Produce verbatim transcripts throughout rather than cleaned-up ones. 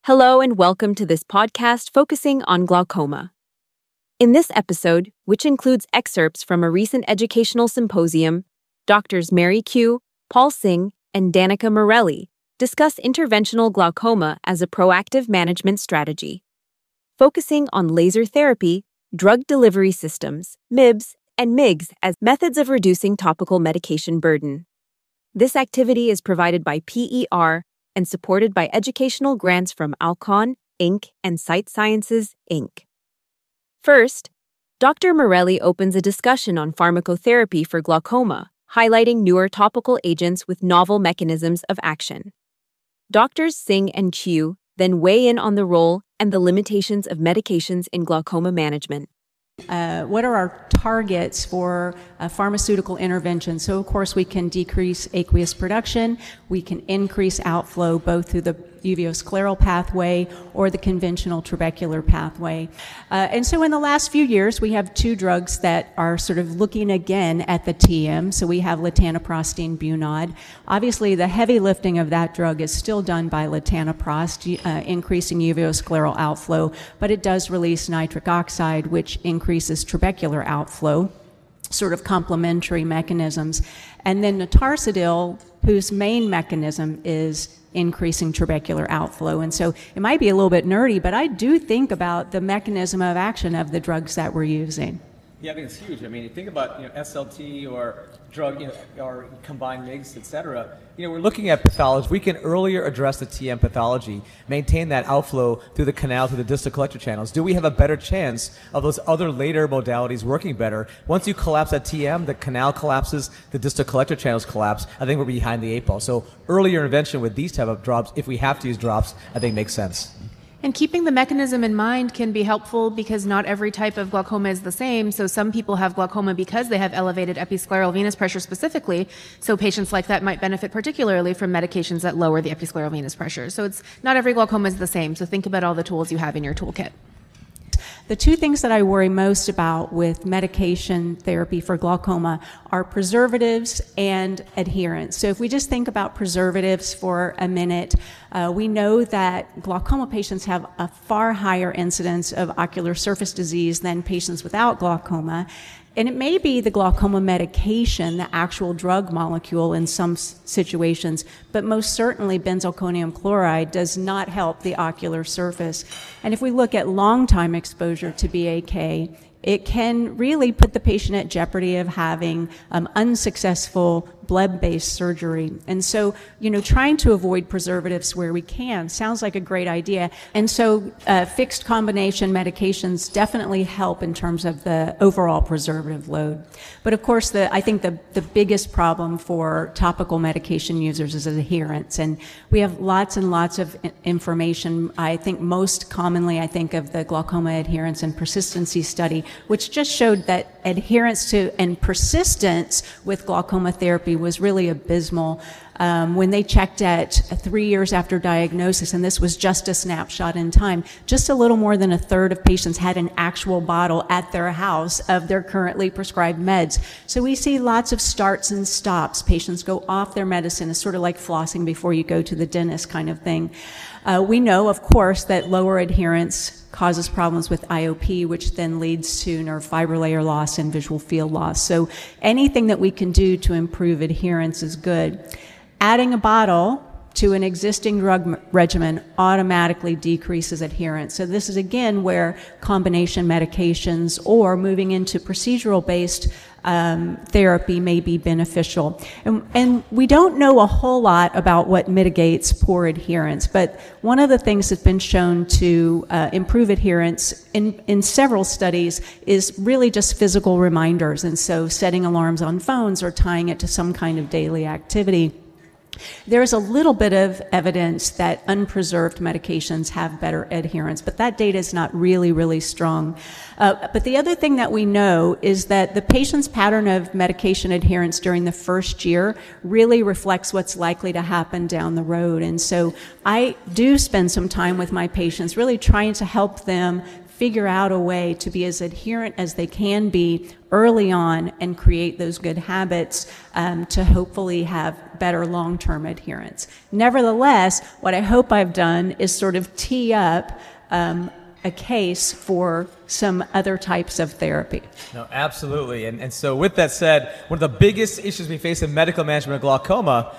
Hello and welcome to this podcast focusing on glaucoma. In this episode, which includes excerpts from a recent educational symposium, Doctors Mary Kyu, Paul Singh, and Danica Morelli discuss interventional glaucoma as a proactive management strategy, focusing on laser therapy, drug delivery systems, M I B S, and M I Gs as methods of reducing topical medication burden. This activity is provided by P E R and supported by educational grants from Alcon, Incorporated and Sight Sciences, Incorporated. First, Doctor Morelli opens a discussion on pharmacotherapy for glaucoma, highlighting newer topical agents with novel mechanisms of action. Doctors Singh and Kyu then weigh in on the role and the limitations of medications in glaucoma management. Uh, what are our targets for uh, pharmaceutical intervention? So, of course, we can decrease aqueous production, we can increase outflow both through the uveoscleral pathway or the conventional trabecular pathway. Uh, and so in the last few years, we have two drugs that are sort of looking again at the T M. So we have latanoprostene Bunod. Obviously, the heavy lifting of that drug is still done by latanoprost, uh, increasing uveoscleral outflow, but it does release nitric oxide, which increases trabecular outflow, sort of complementary mechanisms. And then notarsadil, whose main mechanism is increasing trabecular outflow. And so it might be a little bit nerdy, but I do think about the mechanism of action of the drugs that we're using. Yeah, I think it's huge. I mean, you think about, you know, S L T or drug, you know, or combined M I Gs, et cetera. You know, we're looking at pathology. We can earlier address the T M pathology, maintain that outflow through the canal, through the distal collector channels. Do we have a better chance of those other later modalities working better? Once you collapse that T M, the canal collapses, the distal collector channels collapse. I think we're behind the eight ball. So earlier intervention with these type of drops, if we have to use drops, I think makes sense. And keeping the mechanism in mind can be helpful because not every type of glaucoma is the same. So some people have glaucoma because they have elevated episcleral venous pressure specifically. So patients like that might benefit particularly from medications that lower the episcleral venous pressure. So it's not every glaucoma is the same. So think about all the tools you have in your toolkit. The two things that I worry most about with medication therapy for glaucoma are preservatives and adherence. So if we just think about preservatives for a minute, uh, we know that glaucoma patients have a far higher incidence of ocular surface disease than patients without glaucoma. And it may be the glaucoma medication, the actual drug molecule in some s- situations, but most certainly benzalkonium chloride does not help the ocular surface. And if we look at long-time exposure to B A K, it can really put the patient at jeopardy of having um, unsuccessful blood-based surgery. And so, you know, trying to avoid preservatives where we can sounds like a great idea. And so uh, fixed combination medications definitely help in terms of the overall preservative load. But of course, the, I think the, the biggest problem for topical medication users is adherence. And we have lots and lots of information. I think most commonly, I think of the glaucoma adherence and persistency study, which just showed that adherence to and persistence with glaucoma therapy was really abysmal. Um, when they checked at three years after diagnosis, and this was just a snapshot in time, just a little more than a third of patients had an actual bottle at their house of their currently prescribed meds. So we see lots of starts and stops. Patients go off their medicine. It's sort of like flossing before you go to the dentist kind of thing. Uh, we know, of course, that lower adherence causes problems with I O P, which then leads to nerve fiber layer loss and visual field loss. So anything that we can do to improve adherence is good. Adding a bottle to an existing drug regimen automatically decreases adherence. So this is again where combination medications or moving into procedural-based um, therapy may be beneficial. And, and we don't know a whole lot about what mitigates poor adherence, but one of the things that's been shown to uh, improve adherence in, in several studies is really just physical reminders. And so setting alarms on phones or tying it to some kind of daily activity. There's a little bit of evidence that unpreserved medications have better adherence, but that data is not really, really strong. Uh, but the other thing that we know is that the patient's pattern of medication adherence during the first year really reflects what's likely to happen down the road. And so I do spend some time with my patients really trying to help them figure out a way to be as adherent as they can be early on and create those good habits um, to hopefully have better long-term adherence. Nevertheless, what I hope I've done is sort of tee up um, a case for some other types of therapy. No, absolutely. And, and so with that said, one of the biggest issues we face in medical management of glaucoma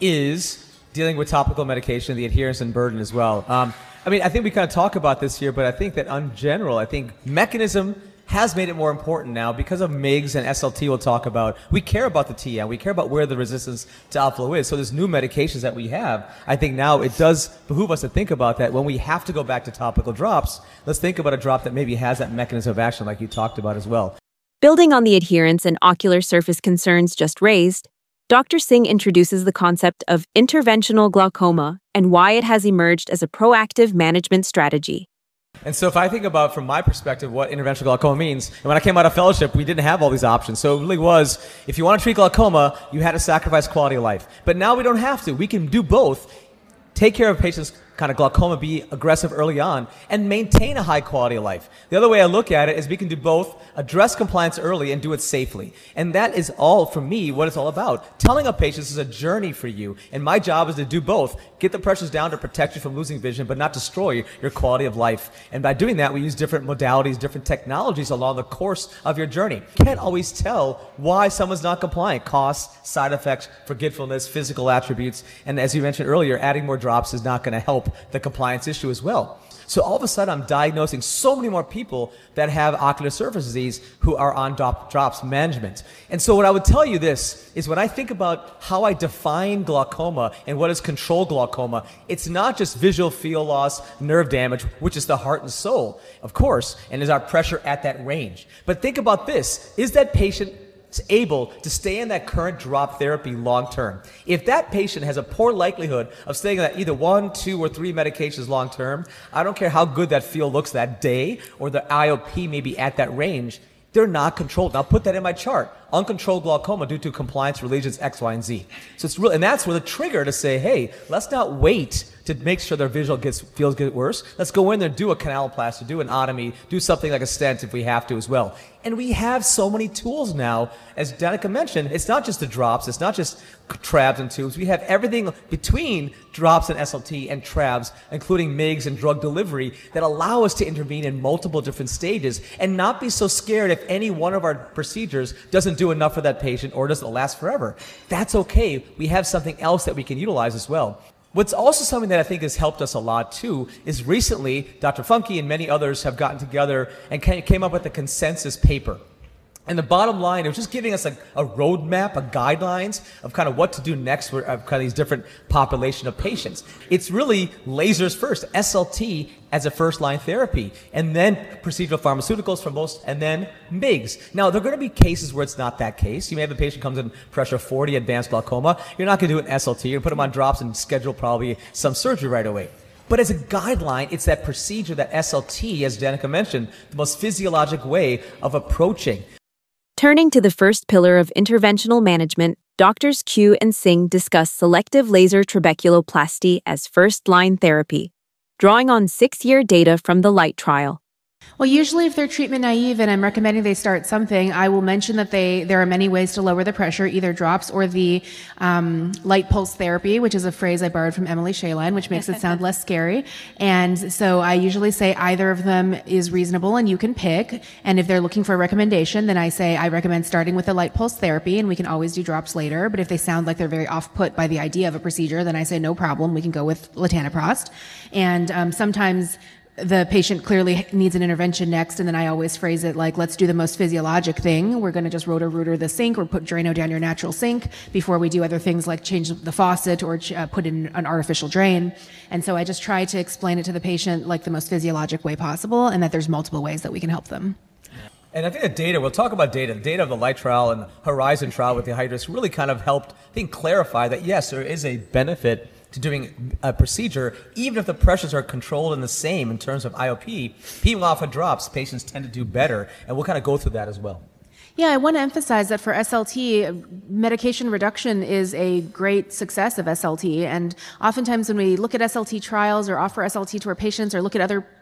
is dealing with topical medication, the adherence and burden as well. Um, I mean, I think we kind of talk about this here, but I think that in general, I think mechanism has made it more important now because of M I Gs and S L T we'll talk about. We care about the T M. We care about where the resistance to outflow is. So there's new medications that we have. I think now it does behoove us to think about that. When we have to go back to topical drops, let's think about a drop that maybe has that mechanism of action like you talked about as well. Building on the adherence and ocular surface concerns just raised, Doctor Singh introduces the concept of interventional glaucoma and why it has emerged as a proactive management strategy. And so if I think about, from my perspective, what interventional glaucoma means, and when I came out of fellowship, we didn't have all these options. So it really was, if you want to treat glaucoma, you had to sacrifice quality of life. But now we don't have to. We can do both. Take care of patients' kind of glaucoma, be aggressive early on, and maintain a high quality of life. The other way I look at it is we can do both, address compliance early and do it safely. And that is all, for me, what it's all about. Telling a patient is a journey for you, and my job is to do both. Get the pressures down to protect you from losing vision, but not destroy your quality of life. And by doing that, we use different modalities, different technologies along the course of your journey. You can't always tell why someone's not compliant. Costs, side effects, forgetfulness, physical attributes, and as you mentioned earlier, adding more drops is not going to help the compliance issue as well. So all of a sudden, I'm diagnosing so many more people that have ocular surface disease who are on drop, drops management. And so what I would tell you this is when I think about how I define glaucoma and what is controlled glaucoma, it's not just visual field loss, nerve damage, which is the heart and soul, of course, and is our pressure at that range. But think about this. Is that patient able to stay in that current drop therapy long term? If that patient has a poor likelihood of staying on that either one, two, or three medications long term, I don't care how good that field looks that day or the I O P may be at that range, they're not controlled. Now put that in my chart. Uncontrolled glaucoma due to compliance lesions X, Y, and Z. So it's real, and that's where the trigger to say, hey, let's not wait to make sure their visual gets feels get worse. Let's go in there, do a canaloplasty, do an otomy, do something like a stent if we have to as well. And we have so many tools now, as Danica mentioned. It's not just the drops, it's not just trabs and tubes. We have everything between drops and S L T and trabs, including M I Gs and drug delivery, that allow us to intervene in multiple different stages and not be so scared if any one of our procedures doesn't do enough for that patient or doesn't last forever. That's okay. We have something else that we can utilize as well. What's also something that I think has helped us a lot too is recently Doctor Funke and many others have gotten together and came up with a consensus paper. And the bottom line, it was just giving us a, a roadmap, a guidelines of kind of what to do next for uh, kind of these different population of patients. It's really lasers first, S L T as a first-line therapy, and then procedural pharmaceuticals for most, and then M I Gs. Now, there are going to be cases where it's not that case. You may have a patient comes in pressure forty, advanced glaucoma. You're not going to do an S L T. You're going to put them on drops and schedule probably some surgery right away. But as a guideline, it's that procedure, that S L T, as Danica mentioned, the most physiologic way of approaching. Turning to the first pillar of interventional management, Doctors Q and Singh discuss selective laser trabeculoplasty as first-line therapy, drawing on six-year data from the LIGHT trial. Well, usually if they're treatment naive and I'm recommending they start something, I will mention that they there are many ways to lower the pressure, either drops or the um, light pulse therapy, which is a phrase I borrowed from Emily Shaline, which makes it sound less scary. And so I usually say either of them is reasonable and you can pick. And if they're looking for a recommendation, then I say I recommend starting with the light pulse therapy, and we can always do drops later. But if they sound like they're very off-put by the idea of a procedure, then I say no problem, we can go with latanoprost. And um, sometimes the patient clearly needs an intervention next, and then I always phrase it like, let's do the most physiologic thing. We're going to just roto-rooter the sink or put Drano down your natural sink before we do other things like change the faucet or uh, put in an artificial drain. And so I just try to explain it to the patient like the most physiologic way possible, and that there's multiple ways that we can help them. And I think the data, we'll talk about data, the data of the LIGHT trial and the Horizon trial with the Hydrus really kind of helped, I think, clarify that yes, there is a benefit to doing a procedure, even if the pressures are controlled and the same in terms of I O P. Peeling off of drops, patients tend to do better, and we'll kind of go through that as well. Yeah, I want to emphasize that for S L T, medication reduction is a great success of S L T. And oftentimes when we look at S L T trials or offer S L T to our patients or look at other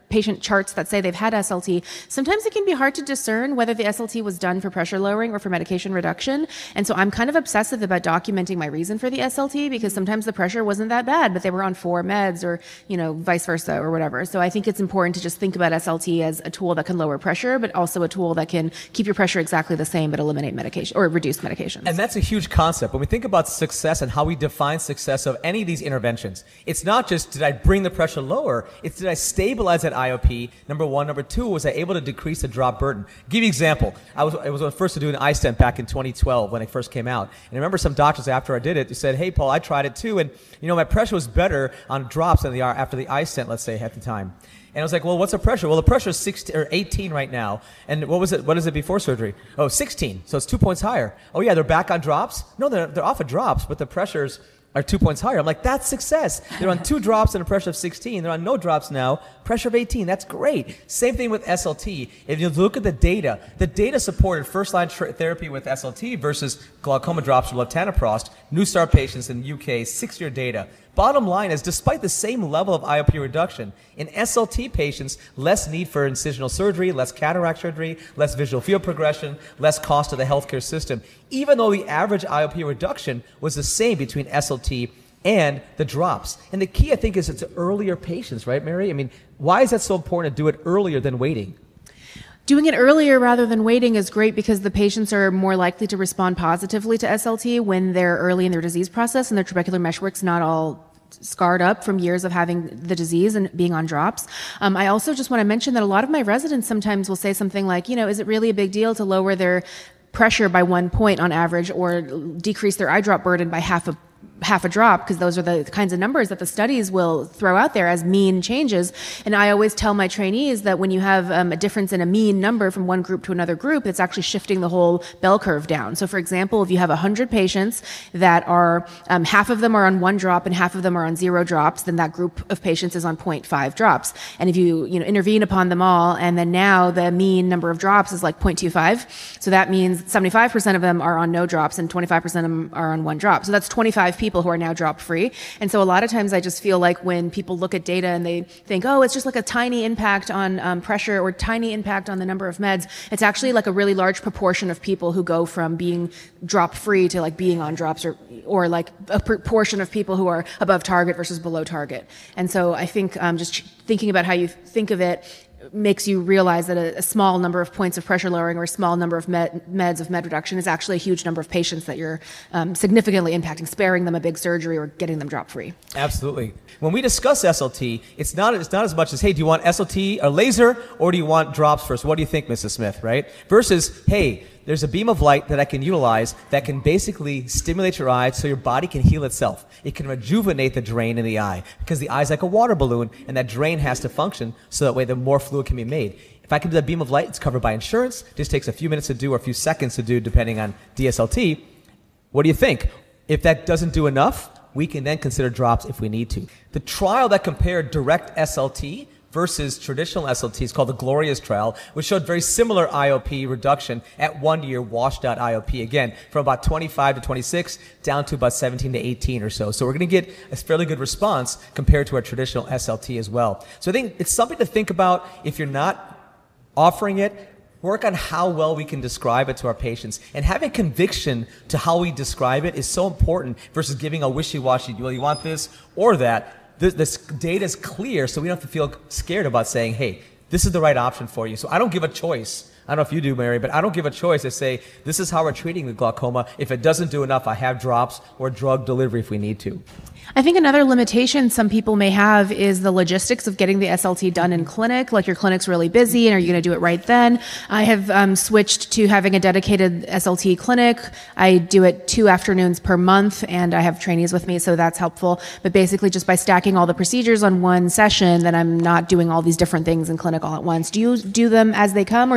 patient charts that say they've had S L T, sometimes it can be hard to discern whether the S L T was done for pressure lowering or for medication reduction. And so I'm kind of obsessive about documenting my reason for the S L T, because sometimes the pressure wasn't that bad, but they were on four meds, or, you know, vice versa or whatever. So I think it's important to just think about S L T as a tool that can lower pressure, but also a tool that can keep your pressure exactly the same, but eliminate medication or reduce medications. And that's a huge concept. When we think about success and how we define success of any of these interventions, it's not just did I bring the pressure lower, it's did I stabilize that I O P, number one. Number two, was I able to decrease the drop burden? Give you an example. I was, I was the first to do an iStent back in twenty twelve when it first came out. And I remember some doctors after I did it, they said, hey, Paul, I tried it too. And, you know, my pressure was better on drops than they are after the iStent, let's say, at the time. And I was like, well, what's the pressure? Well, the pressure is sixteen or eighteen right now. And what was it? What is it before surgery? Oh, sixteen. So it's two points higher. Oh, yeah, they're back on drops? No, they're, they're off of drops, but the pressures are two points higher. I'm like, that's success. They're on two drops and a pressure of sixteen. They're on no drops now, pressure of eighteen. That's great. Same thing with S L T. If you look at the data, the data supported first-line tra- therapy with S L T versus glaucoma drops with latanoprost, New Start patients in the U K, six-year data. Bottom line is, despite the same level of I O P reduction, in S L T patients, less need for incisional surgery, less cataract surgery, less visual field progression, less cost to the healthcare system, even though the average I O P reduction was the same between S L T and the drops. And the key, I think, is it's earlier patients, right, Mary? I mean, why is that so important to do it earlier than waiting? Doing it earlier rather than waiting is great because the patients are more likely to respond positively to S L T when they're early in their disease process and their trabecular meshwork's not all scarred up from years of having the disease and being on drops. Um, I also just want to mention that a lot of my residents sometimes will say something like, you know, is it really a big deal to lower their pressure by one point on average or decrease their eye drop burden by half a half a drop, because those are the kinds of numbers that the studies will throw out there as mean changes. And I always tell my trainees that when you have um, a difference in a mean number from one group to another group, it's actually shifting the whole bell curve down. So for example, if you have one hundred patients that are, um, half of them are on one drop and half of them are on zero drops, then that group of patients is on zero point five drops. And if you, you know, intervene upon them all, and then now the mean number of drops is like zero point two five, so that means seventy-five percent of them are on no drops and twenty-five percent of them are on one drop. So that's twenty-five people who are now drop free. And so a lot of times I just feel like when people look at data and they think, oh, it's just like a tiny impact on um, pressure or tiny impact on the number of meds, it's actually like a really large proportion of people who go from being drop free to like being on drops, or or like a proportion of people who are above target versus below target. And so I think um, just thinking about how you think of it makes you realize that a, a small number of points of pressure lowering or a small number of med, meds of med reduction is actually a huge number of patients that you're um, significantly impacting, sparing them a big surgery or getting them drop free. Absolutely. When we discuss S L T, it's not it's not as much as, hey, do you want S L T or laser, or do you want drops first? What do you think, Missus Smith, right? Versus, hey, there's a beam of light that I can utilize that can basically stimulate your eye so your body can heal itself. It can rejuvenate the drain in the eye, because the eye is like a water balloon and that drain has to function so that way the more fluid can be made. If I can do that beam of light, it's covered by insurance. It just takes a few minutes to do or a few seconds to do depending on D S L T. What do you think? If that doesn't do enough, we can then consider drops if we need to. The trial that compared direct S L T versus traditional S L T is called the Glorious trial, which showed very similar I O P reduction at one year, washed out I O P, again, from about twenty-five to twenty-six down to about seventeen to eighteen or so. So we're going to get a fairly good response compared to our traditional S L T as well. So I think it's something to think about. If you're not offering it, work on how well we can describe it to our patients. And having conviction to how we describe it is so important versus giving a wishy-washy, well, you want this or that. This, this data is clear, so we don't have to feel scared about saying, hey, this is the right option for you. So I don't give a choice. I don't know if you do, Mary, but I don't give a choice to say, this is how we're treating the glaucoma. If it doesn't do enough, I have drops or drug delivery if we need to. I think another limitation some people may have is the logistics of getting the S L T done in clinic. Like your clinic's really busy, and are you going to do it right then? I have um, switched to having a dedicated S L T clinic. I do it two afternoons per month, and I have trainees with me, so that's helpful. But basically, just by stacking all the procedures on one session, then I'm not doing all these different things in clinic all at once. Do you do them as they come, or do you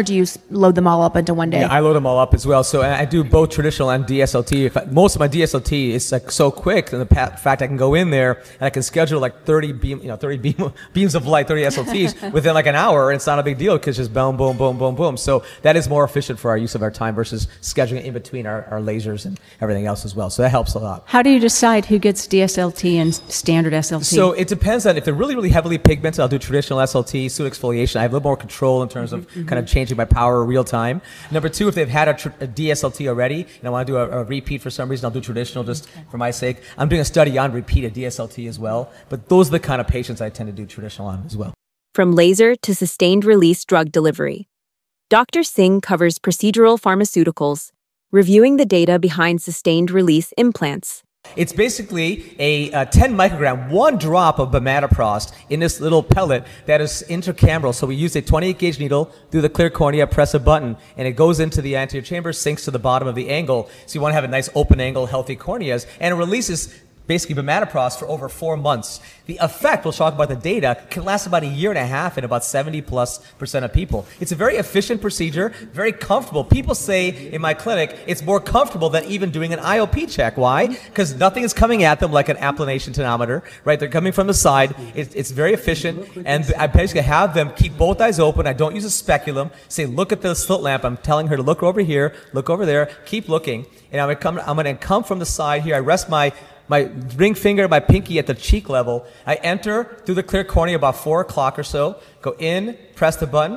load them all up into one day. Yeah, I load them all up as well. So I do both traditional and D S L T. If I, most of my D S L T is like so quick, and the fact I can go in there and I can schedule like thirty beam, you know, thirty beam, beams of light, thirty S L Ts within like an hour, and it's not a big deal because just boom, boom, boom, boom, boom. So that is more efficient for our use of our time versus scheduling it in between our, our lasers and everything else as well. So that helps a lot. How do you decide who gets D S L T and standard S L T? So it depends on if they're really, really heavily pigmented, I'll do traditional S L T, soot exfoliation. I have a little more control in terms of mm-hmm. kind of changing my power real time. Number two, if they've had a, tr- a D S L T already and I want to do a, a repeat for some reason, I'll do traditional just okay. for my sake. I'm doing a study on repeated D S L T as well, but those are the kind of patients I tend to do traditional on as well. From laser to sustained release drug delivery, Doctor Singh covers procedural pharmaceuticals, reviewing the data behind sustained release implants. It's basically a, a ten microgram, one drop of bimatoprost in this little pellet that is intracameral. So we use a twenty-eight gauge needle through the clear cornea, press a button, and it goes into the anterior chamber, sinks to the bottom of the angle. So you want to have a nice open angle, healthy corneas, and it releases basically bimatoprost for over four months. The effect, we'll talk about the data, can last about a year and a half in about seventy plus percent of people. It's a very efficient procedure, very comfortable. People say in my clinic, it's more comfortable than even doing an I O P check. Why? Because nothing is coming at them like an applanation tonometer, right? They're coming from the side. It's, it's very efficient, and I basically have them keep both eyes open. I don't use a speculum. Say, look at the slit lamp. I'm telling her to look over here, look over there, keep looking, and I'm gonna come, I'm gonna come from the side here. I rest my my ring finger, my pinky at the cheek level. I enter through the clear cornea about four o'clock or so, go in, press the button,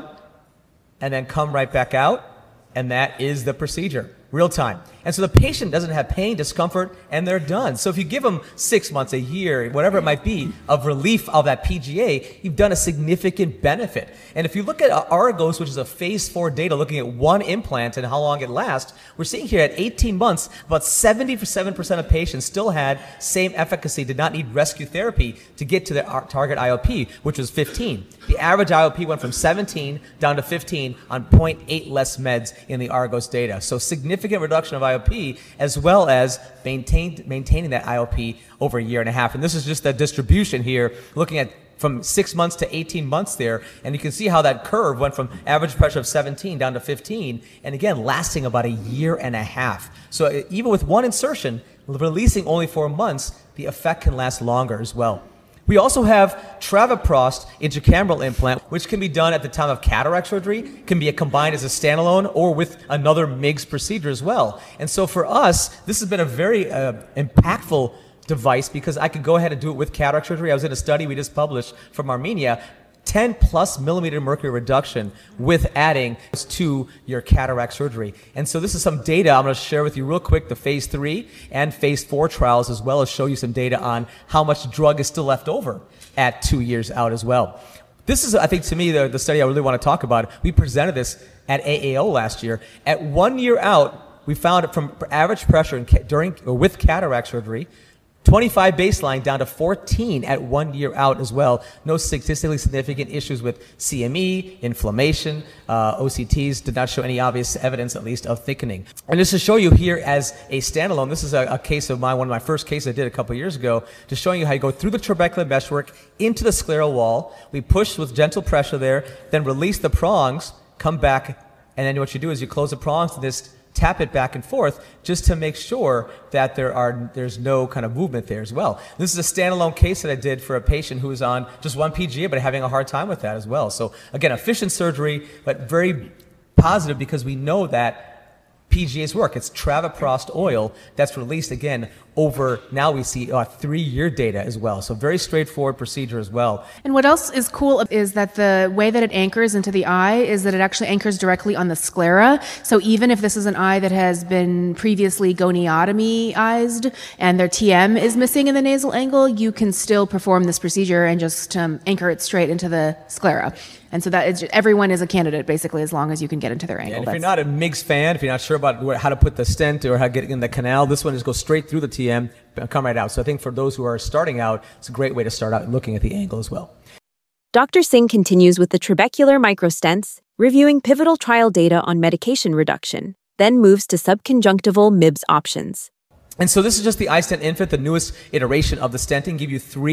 and then come right back out, and that is the procedure, real time. And so the patient doesn't have pain, discomfort, and they're done. So if you give them six months, a year, whatever it might be, of relief of that P G A, you've done a significant benefit. And if you look at Argos, which is a phase four data looking at one implant and how long it lasts, we're seeing here at eighteen months, about seventy-seven percent of patients still had same efficacy, did not need rescue therapy to get to their target I O P, which was fifteen. The average I O P went from seventeen down to fifteen on zero point eight less meds in the Argos data. So significant reduction of I O P, as well as maintained, maintaining that I O P over a year and a half. And this is just the distribution here, looking at from six months to eighteen months there. And you can see how that curve went from average pressure of seventeen down to fifteen, and again, lasting about a year and a half. So even with one insertion, releasing only four months, the effect can last longer as well. We also have travoprost intracameral implant, which can be done at the time of cataract surgery, can be combined as a standalone or with another M I G S procedure as well. And so for us, this has been a very uh, impactful device because I could go ahead and do it with cataract surgery. I was in a study we just published from Armenia, ten plus millimeter mercury reduction with adding to your cataract surgery. And so this is some data I'm going to share with you real quick, the phase three and phase four trials, as well as show you some data on how much drug is still left over at two years out as well. This is, I think, to me, the, the study I really want to talk about. We presented this at A A O last year. At one year out, we found it from average pressure in, during or with cataract surgery, twenty-five baseline down to fourteen at one year out as well. No statistically significant issues with C M E, inflammation, uh, O C Ts did not show any obvious evidence, at least, of thickening. And just to show you here as a standalone, this is a, a case of mine, one of my first cases I did a couple of years ago, just showing you how you go through the trabecular meshwork into the scleral wall. We push with gentle pressure there, then release the prongs, come back, and then what you do is you close the prongs to this, tap it back and forth just to make sure that there are there's no kind of movement there as well. This is a standalone case that I did for a patient who was on just one P G A but having a hard time with that as well. So again, efficient surgery, but very positive because we know that P G As work. It's travoprost oil that's released again over, now we see uh, three-year data as well. So very straightforward procedure as well. And what else is cool is that the way that it anchors into the eye is that it actually anchors directly on the sclera. So even if this is an eye that has been previously goniotomy-ized and their T M is missing in the nasal angle, you can still perform this procedure and just um, anchor it straight into the sclera. And so that is just, everyone is a candidate basically as long as you can get into their angle. Yeah, and if you're not a M I G S fan, if you're not sure about where, how to put the stent or how to get in the canal, this one just goes straight through the T M, come right out. So I think for those who are starting out, it's a great way to start out looking at the angle as well. Doctor Singh continues with the trabecular microstents, reviewing pivotal trial data on medication reduction, then moves to subconjunctival M I B S options. And so this is just the iStent Infinite, the newest iteration of the stenting. Give you three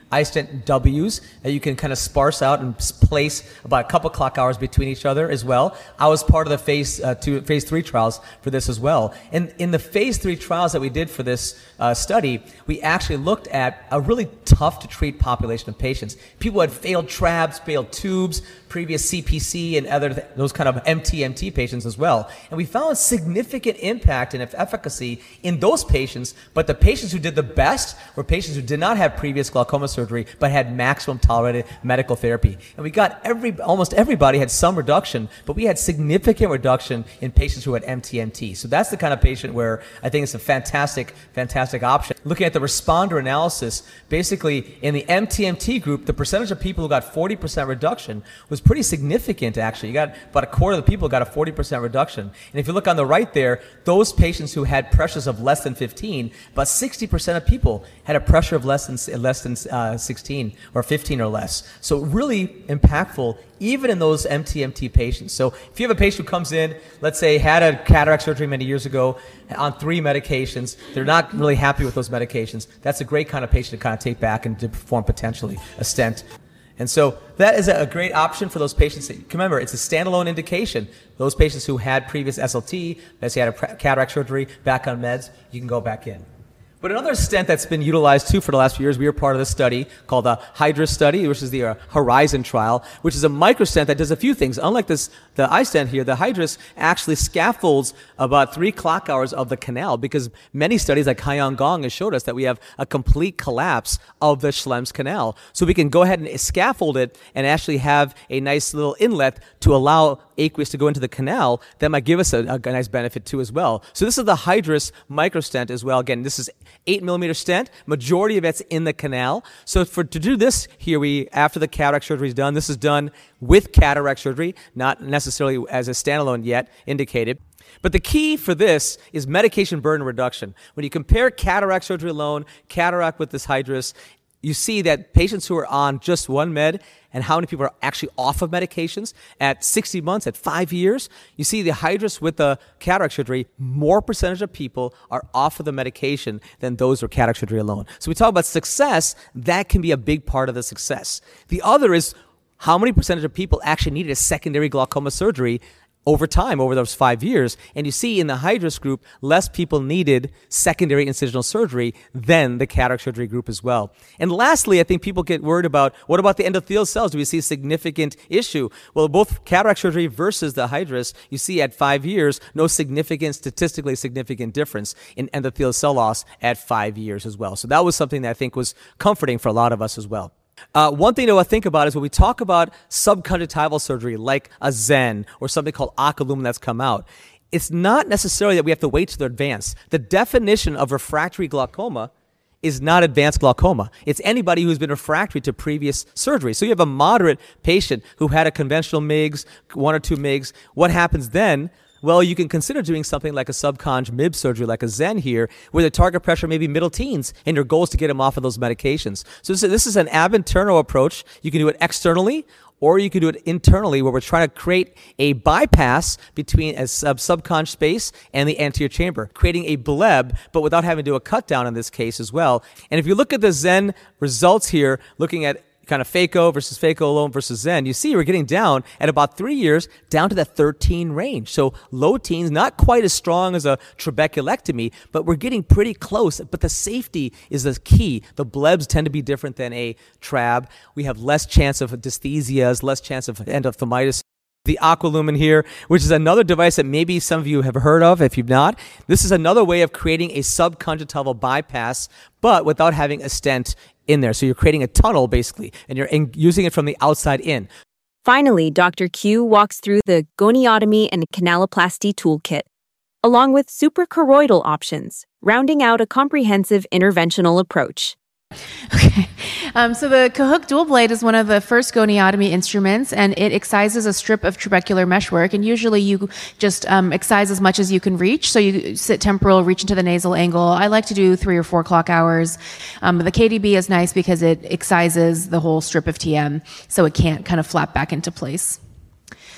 iStent W's that you can kind of sparse out and s- place about a couple clock hours between each other as well. I was part of the phase uh, two, phase three trials for this as well. And in the phase three trials that we did for this uh, study, we actually looked at a really tough to treat population of patients. People had failed trabs, failed tubes, previous C P C, and other th- those kind of M T M T patients as well. And we found significant impact and efficacy in those patients, but the patients who did the best were patients who did not have previous glaucoma surgery but had maximum tolerated medical therapy. And we got every, almost everybody had some reduction, but we had significant reduction in patients who had M T M T. So that's the kind of patient where I think it's a fantastic, fantastic option. Looking at the responder analysis, basically in the M T M T group, the percentage of people who got forty percent reduction was pretty significant, actually. You got about a quarter of the people got a forty percent reduction. And if you look on the right there, those patients who had pressures of less than fifteen, about sixty percent of people had a pressure of less than less than uh, sixteen or fifteen or less. So really impactful, even in those M T M T patients. So if you have a patient who comes in, let's say had a cataract surgery many years ago on three medications, they're not really happy with those medications, that's a great kind of patient to kind of take back and to perform potentially a stent. And so that is a great option for those patients. Remember, it's a standalone indication. Those patients who had previous S L T, let's say had a cataract surgery, back on meds, you can go back in. But another stent that's been utilized too for the last few years, we were part of this study called the Hydrus study, which is the uh, Horizon trial, which is a microstent that does a few things. Unlike this, the iStent here, the Hydrus actually scaffolds about three clock hours of the canal, because many studies like Haiyang Gong has showed us that we have a complete collapse of the Schlemm's canal. So we can go ahead and scaffold it and actually have a nice little inlet to allow aqueous to go into the canal. That might give us a, a nice benefit too as well. So this is the Hydrus microstent as well. Again, this is eight millimeter stent. Majority of it's in the canal. So for to do this here, we after the cataract surgery is done, this is done with cataract surgery, not necessarily as a standalone yet indicated. But the key for this is medication burden reduction. When you compare cataract surgery alone, cataract with this Hydrus, you see that patients who are on just one med and how many people are actually off of medications at sixty months, at five years, you see the Hydrus with the cataract surgery, more percentage of people are off of the medication than those with cataract surgery alone. So we talk about success, that can be a big part of the success. The other is how many percentage of people actually needed a secondary glaucoma surgery over time, over those five years. And you see in the Hydrus group, less people needed secondary incisional surgery than the cataract surgery group as well. And lastly, I think people get worried about, what about the endothelial cells? Do we see a significant issue? Well, both cataract surgery versus the Hydrus, you see at five years, no significant, statistically significant difference in endothelial cell loss at five years as well. So that was something that I think was comforting for a lot of us as well. Uh, one thing to think about is when we talk about subconjunctival surgery like a Zen or something called Occlumen that's come out, it's not necessarily that we have to wait till they're advanced. The definition of refractory glaucoma is not advanced glaucoma. It's anybody who's been refractory to previous surgery. So you have a moderate patient who had a conventional M I Gs, one or two M I Gs. What happens then? Well, you can consider doing something like a subconj M I B surgery, like a Zen here, where the target pressure may be middle teens, and your goal is to get them off of those medications. So this, this is an ab interno approach. You can do it externally, or you can do it internally, where we're trying to create a bypass between a sub subconj space and the anterior chamber, creating a bleb, but without having to do a cut down in this case as well. And if you look at the Zen results here, looking at kind of phaco versus phaco alone versus Zen, you see we're getting down at about three years down to that thirteen range. So low teens, not quite as strong as a trabeculectomy, but we're getting pretty close. But the safety is the key. The blebs tend to be different than a trab. We have less chance of dysthesias, less chance of endophthalmitis. The Occlumen here, which is another device that maybe some of you have heard of. If you've not, this is another way of creating a subconjunctival bypass, but without having a stent in there. So you're creating a tunnel basically, and you're in, using it from the outside in. Finally, Doctor Q walks through the goniotomy and canaloplasty toolkit, along with suprachoroidal options, rounding out a comprehensive interventional approach. Okay. Um, so the Cahook dual blade is one of the first goniotomy instruments, and it excises a strip of trabecular meshwork. And usually you just um, excise as much as you can reach. So you sit temporal, reach into the nasal angle. I like to do three or four clock hours. Um, the K D B is nice because it excises the whole strip of T M, so it can't kind of flap back into place.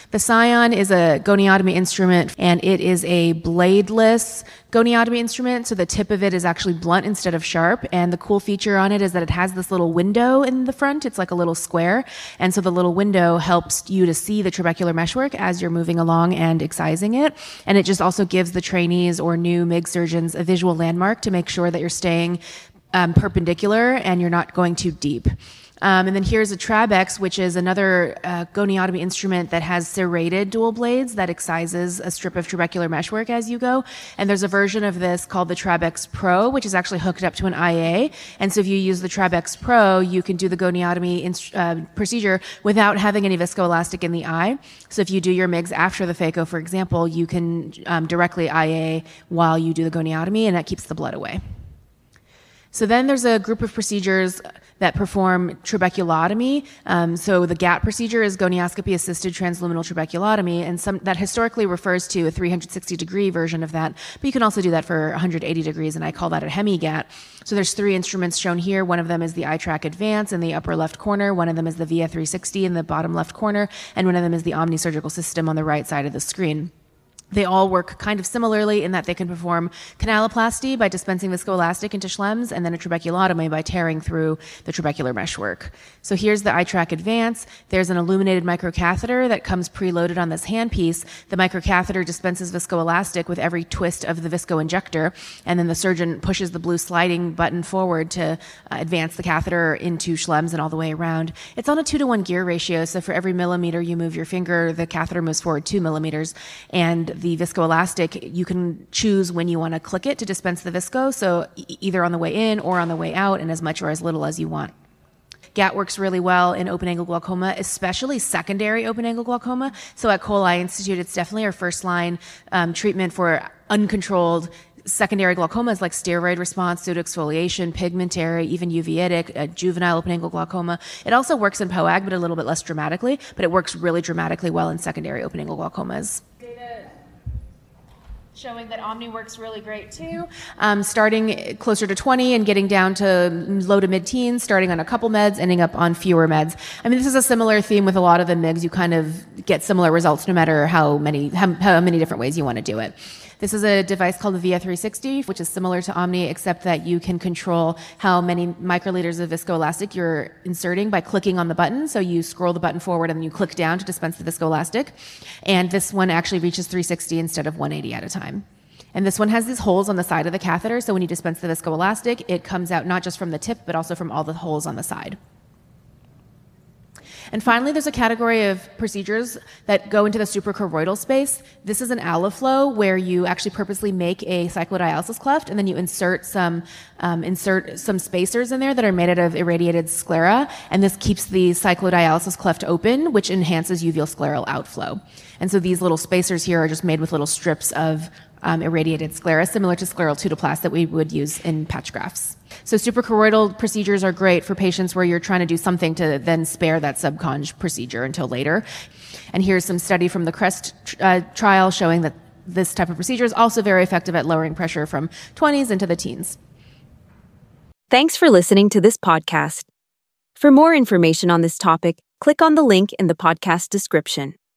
The Scion is a goniotomy instrument, and it is a bladeless goniotomy instrument. So the tip of it is actually blunt instead of sharp. And the cool feature on it is that it has this little window in the front. It's like a little square. And so the little window helps you to see the trabecular meshwork as you're moving along and excising it. And it just also gives the trainees or new M I G surgeons a visual landmark to make sure that you're staying um, perpendicular and you're not going too deep. Um, and then here's a Trabex, which is another uh, goniotomy instrument that has serrated dual blades that excises a strip of trabecular meshwork as you go. And there's a version of this called the Trabex Pro, which is actually hooked up to an I A. And so if you use the Trabex Pro, you can do the goniotomy inst- uh, procedure without having any viscoelastic in the eye. So if you do your M I Gs after the phaco, for example, you can um, directly I A while you do the goniotomy, and that keeps the blood away. So then there's a group of procedures that perform trabeculotomy. Um, so the G A T procedure is gonioscopy-assisted transluminal trabeculotomy, and some that historically refers to a three hundred sixty degree version of that, but you can also do that for one hundred eighty degrees, and I call that a hemi-G A T. So there's three instruments shown here. One of them is the iTrack Advance in the upper left corner, one of them is the Via three sixty in the bottom left corner, and one of them is the Omni Surgical System on the right side of the screen. They all work kind of similarly in that they can perform canaloplasty by dispensing viscoelastic into Schlemms, and then a trabeculotomy by tearing through the trabecular meshwork. So here's the iTrack Advance. There's an illuminated microcatheter that comes preloaded on this handpiece. The microcatheter dispenses viscoelastic with every twist of the viscoinjector, and then the surgeon pushes the blue sliding button forward to uh, advance the catheter into Schlemms and all the way around. It's on a two to one gear ratio, so for every millimeter you move your finger, the catheter moves forward two millimeters, and the viscoelastic, you can choose when you want to click it to dispense the visco, so e- either on the way in or on the way out, and as much or as little as you want. G A T works really well in open-angle glaucoma, especially secondary open-angle glaucoma. So at Cole Eye Institute, it's definitely our first-line um, treatment for uncontrolled secondary glaucomas like steroid response, pseudoexfoliation, pigmentary, even uveitic, uh, juvenile open-angle glaucoma. It also works in P O A G, but a little bit less dramatically, but it works really dramatically well in secondary open-angle glaucomas. Showing that Omni works really great too. Um, starting closer to twenty and getting down to low to mid-teens, starting on a couple meds, ending up on fewer meds. I mean, this is a similar theme with a lot of the M I Gs. You kind of get similar results no matter how many how, how many different ways you want to do it. This is a device called the Via three sixty, which is similar to Omni, except that you can control how many microliters of viscoelastic you're inserting by clicking on the button. So you scroll the button forward and then you click down to dispense the viscoelastic. And this one actually reaches three sixty instead of one eighty at a time. And this one has these holes on the side of the catheter, so when you dispense the viscoelastic, it comes out not just from the tip, but also from all the holes on the side. And finally, there's a category of procedures that go into the suprachoroidal space. This is an Aliflow where you actually purposely make a cyclodialysis cleft, and then you insert some um, insert some spacers in there that are made out of irradiated sclera, and this keeps the cyclodialysis cleft open, which enhances uveal scleral outflow. And so these little spacers here are just made with little strips of um, irradiated sclera, similar to scleral pseudoplast that we would use in patch grafts. So suprachoroidal procedures are great for patients where you're trying to do something to then spare that subconj procedure until later. And here's some study from the CREST uh, trial showing that this type of procedure is also very effective at lowering pressure from twenties into the teens. Thanks for listening to this podcast. For more information on this topic, click on the link in the podcast description.